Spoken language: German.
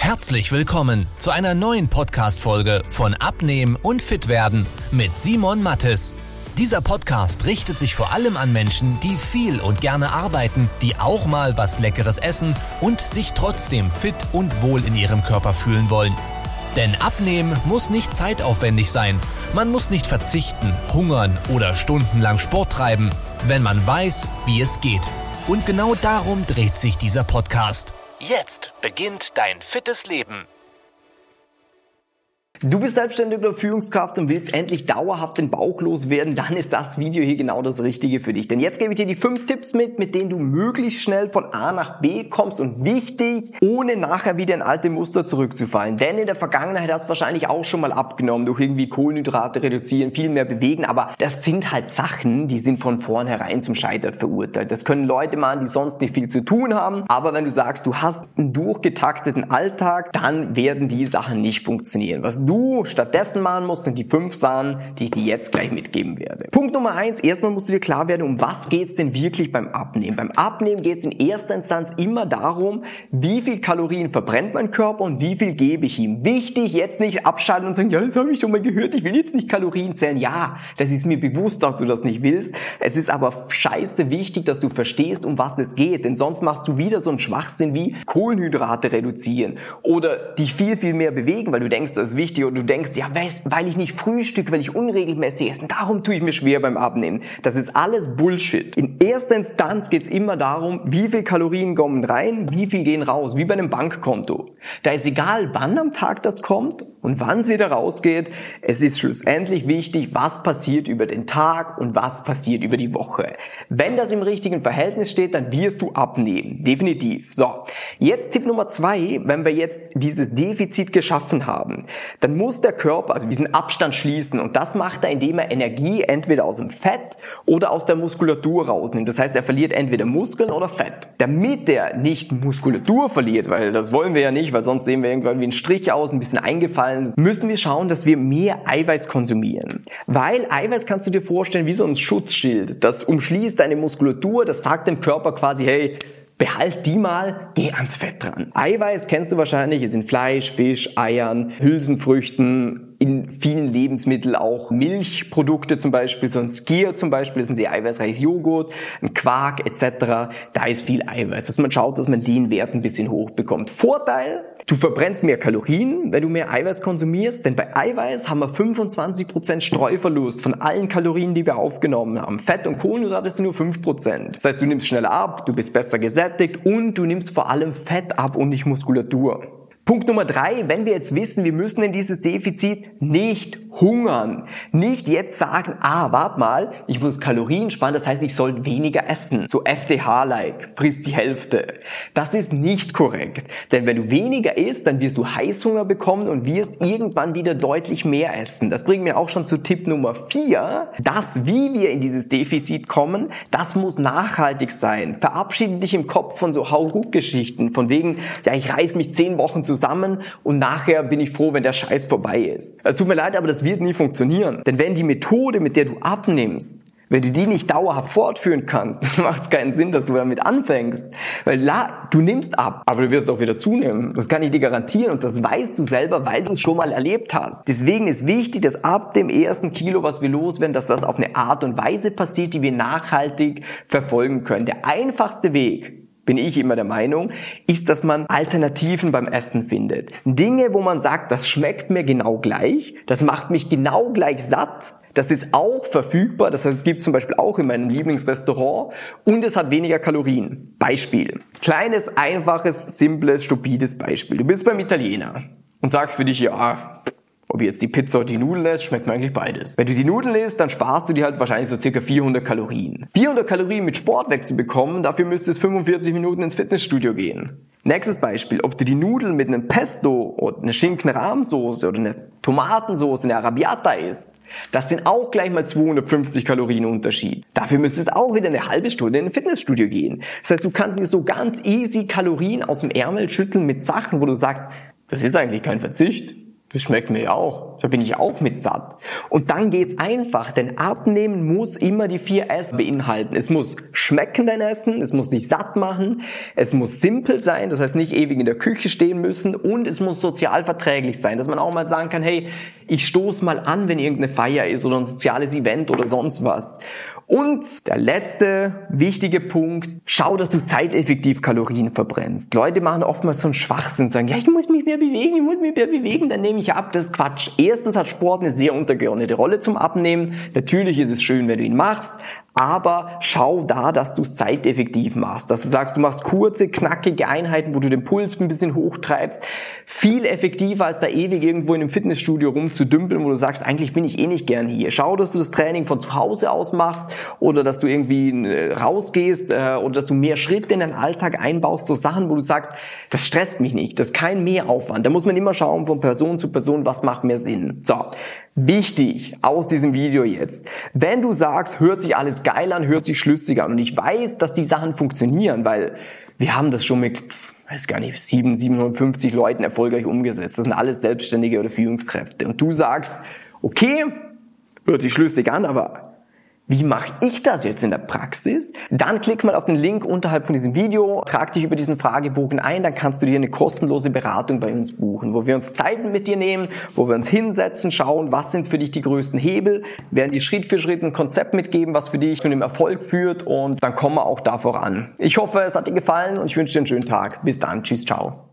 Herzlich willkommen zu einer neuen Podcast-Folge von Abnehmen und Fitwerden mit Simon Mattes. Dieser Podcast richtet sich vor allem an Menschen, die viel und gerne arbeiten, die auch mal was Leckeres essen und sich trotzdem fit und wohl in ihrem Körper fühlen wollen. Denn Abnehmen muss nicht zeitaufwendig sein. Man muss nicht verzichten, hungern oder stundenlang Sport treiben, wenn man weiß, wie es geht. Und genau darum dreht sich dieser Podcast. Jetzt beginnt dein fittes Leben. Du bist selbstständig oder Führungskraft und willst endlich dauerhaft den Bauch loswerden, dann ist das Video hier genau das Richtige für dich. Denn jetzt gebe ich dir die 5 Tipps mit denen du möglichst schnell von A nach B kommst und wichtig, ohne nachher wieder in alte Muster zurückzufallen. Denn in der Vergangenheit hast du wahrscheinlich auch schon mal abgenommen, durch irgendwie Kohlenhydrate reduzieren, viel mehr bewegen, aber das sind halt Sachen, die sind von vornherein zum Scheitern verurteilt. Das können Leute machen, die sonst nicht viel zu tun haben, aber wenn du sagst, du hast einen durchgetakteten Alltag, dann werden die Sachen nicht funktionieren. Was du stattdessen machen musst, sind die 5 Sachen, die ich dir jetzt gleich mitgeben werde. Punkt Nummer 1, erstmal musst du dir klar werden, um was geht's denn wirklich beim Abnehmen? Beim Abnehmen geht's in erster Instanz immer darum, wie viel Kalorien verbrennt mein Körper und wie viel gebe ich ihm. Wichtig, jetzt nicht abschalten und sagen, ja, das habe ich schon mal gehört, ich will jetzt nicht Kalorien zählen. Ja, das ist mir bewusst, dass du das nicht willst. Es ist aber scheiße wichtig, dass du verstehst, um was es geht, denn sonst machst du wieder so einen Schwachsinn wie Kohlenhydrate reduzieren oder dich viel, viel mehr bewegen, weil du denkst, das ist wichtig. Und du denkst, ja, weil ich nicht frühstücke, weil ich unregelmäßig esse, darum tue ich mir schwer beim Abnehmen. Das ist alles Bullshit. In erster Instanz geht es immer darum, wie viel Kalorien kommen rein, wie viel gehen raus, wie bei einem Bankkonto. Da ist egal, wann am Tag das kommt und wann es wieder rausgeht. Es ist schlussendlich wichtig, was passiert über den Tag und was passiert über die Woche. Wenn das im richtigen Verhältnis steht, dann wirst du abnehmen. Definitiv. So, jetzt Tipp Nummer 2, wenn wir jetzt dieses Defizit geschaffen haben, dann muss der Körper also diesen Abstand schließen und das macht er, indem er Energie entweder aus dem Fett oder aus der Muskulatur rausnimmt. Das heißt, er verliert entweder Muskeln oder Fett. Damit er nicht Muskulatur verliert, weil das wollen wir ja nicht, weil sonst sehen wir irgendwann wie ein Strich aus, ein bisschen eingefallen, müssen wir schauen, dass wir mehr Eiweiß konsumieren. Weil Eiweiß kannst du dir vorstellen wie so ein Schutzschild. Das umschließt deine Muskulatur, das sagt dem Körper quasi, hey, behalt die mal, geh ans Fett dran. Eiweiß kennst du wahrscheinlich, ist in Fleisch, Fisch, Eiern, Hülsenfrüchten, in vielen Lebensmitteln auch Milchprodukte zum Beispiel, so ein Skyr zum Beispiel, ist ein sehr eiweißreiches Joghurt, ein Quark etc. Da ist viel Eiweiß, dass man schaut, dass man den Wert ein bisschen hoch bekommt. Vorteil, du verbrennst mehr Kalorien, wenn du mehr Eiweiß konsumierst, denn bei Eiweiß haben wir 25% Streuverlust von allen Kalorien, die wir aufgenommen haben. Fett und Kohlenhydrate sind nur 5%. Das heißt, du nimmst schneller ab, du bist besser gesättigt und du nimmst vor allem Fett ab und nicht Muskulatur. Punkt Nummer 3, wenn wir jetzt wissen, wir müssen in dieses Defizit nicht hungern. Nicht jetzt sagen, warte mal, ich muss Kalorien sparen, das heißt, ich soll weniger essen. So FDH-like, frisst die Hälfte. Das ist nicht korrekt. Denn wenn du weniger isst, dann wirst du Heißhunger bekommen und wirst irgendwann wieder deutlich mehr essen. Das bringt mir auch schon zu Tipp Nummer 4. Das, wie wir in dieses Defizit kommen, das muss nachhaltig sein. Verabschiede dich im Kopf von so Hauruck-Geschichten, von wegen, ja, ich reiß mich 10 Wochen zusammen und nachher bin ich froh, wenn der Scheiß vorbei ist. Es tut mir leid, aber das wird nie funktionieren. Denn wenn die Methode, mit der du abnimmst, wenn du die nicht dauerhaft fortführen kannst, dann macht es keinen Sinn, dass du damit anfängst. Weil du nimmst ab, aber du wirst auch wieder zunehmen. Das kann ich dir garantieren und das weißt du selber, weil du es schon mal erlebt hast. Deswegen ist wichtig, dass ab dem ersten Kilo, was wir loswerden, dass das auf eine Art und Weise passiert, die wir nachhaltig verfolgen können. Der einfachste Weg, bin ich immer der Meinung, ist, dass man Alternativen beim Essen findet. Dinge, wo man sagt, das schmeckt mir genau gleich, das macht mich genau gleich satt, das ist auch verfügbar, das heißt, es gibt zum Beispiel auch in meinem Lieblingsrestaurant und es hat weniger Kalorien. Beispiel. Kleines, einfaches, simples, stupides Beispiel. Du bist beim Italiener und sagst für dich, ja, ob jetzt die Pizza oder die Nudeln isst, schmeckt mir eigentlich beides. Wenn du die Nudeln isst, dann sparst du dir halt wahrscheinlich so circa 400 Kalorien. 400 Kalorien mit Sport wegzubekommen, dafür müsstest du 45 Minuten ins Fitnessstudio gehen. Nächstes Beispiel, ob du die Nudeln mit einem Pesto oder einer Schinken-Rahmsoße oder einer Tomatensoße, eine Arrabbiata isst, das sind auch gleich mal 250 Kalorien Unterschied. Dafür müsstest du auch wieder eine halbe Stunde in ein Fitnessstudio gehen. Das heißt, du kannst dir so ganz easy Kalorien aus dem Ärmel schütteln mit Sachen, wo du sagst, das ist eigentlich kein Verzicht. Das schmeckt mir ja auch. Da bin ich auch mit satt. Und dann geht's einfach, denn Abnehmen muss immer die 4 S beinhalten. Es muss schmecken, dein Essen, es muss dich satt machen, es muss simpel sein, das heißt nicht ewig in der Küche stehen müssen, und es muss sozial verträglich sein, dass man auch mal sagen kann, hey, ich stoße mal an, wenn irgendeine Feier ist oder ein soziales Event oder sonst was. Und der letzte wichtige Punkt, schau, dass du zeiteffektiv Kalorien verbrennst. Leute machen oftmals so einen Schwachsinn, sagen, ja, ich muss mich mehr bewegen, dann nehme ich ab. Das ist Quatsch. Erstens hat Sport eine sehr untergeordnete Rolle zum Abnehmen. Natürlich ist es schön, wenn du ihn machst, aber schau da, dass du es zeiteffektiv machst. Dass du sagst, du machst kurze, knackige Einheiten, wo du den Puls ein bisschen hochtreibst. Viel effektiver, als da ewig irgendwo in einem Fitnessstudio rumzudümpeln, wo du sagst, eigentlich bin ich eh nicht gern hier. Schau, dass du das Training von zu Hause aus machst oder dass du irgendwie rausgehst oder dass du mehr Schritte in deinen Alltag einbaust. So Sachen, wo du sagst, das stresst mich nicht, das ist kein Mehraufwand. Da muss man immer schauen von Person zu Person, was macht mehr Sinn. So, wichtig aus diesem Video jetzt. Wenn du sagst, hört sich alles geil an, hört sich schlüssig an, und ich weiß, dass die Sachen funktionieren, weil wir haben das schon mit, weiß gar nicht, 750 Leuten erfolgreich umgesetzt. Das sind alles Selbstständige oder Führungskräfte. Und du sagst, okay, hört sich schlüssig an, aber wie mache ich das jetzt in der Praxis? Dann klick mal auf den Link unterhalb von diesem Video, trag dich über diesen Fragebogen ein, dann kannst du dir eine kostenlose Beratung bei uns buchen, wo wir uns Zeiten mit dir nehmen, wo wir uns hinsetzen, schauen, was sind für dich die größten Hebel, werden dir Schritt für Schritt ein Konzept mitgeben, was für dich zu einem Erfolg führt, und dann kommen wir auch da voran. Ich hoffe, es hat dir gefallen und ich wünsche dir einen schönen Tag. Bis dann. Tschüss, ciao.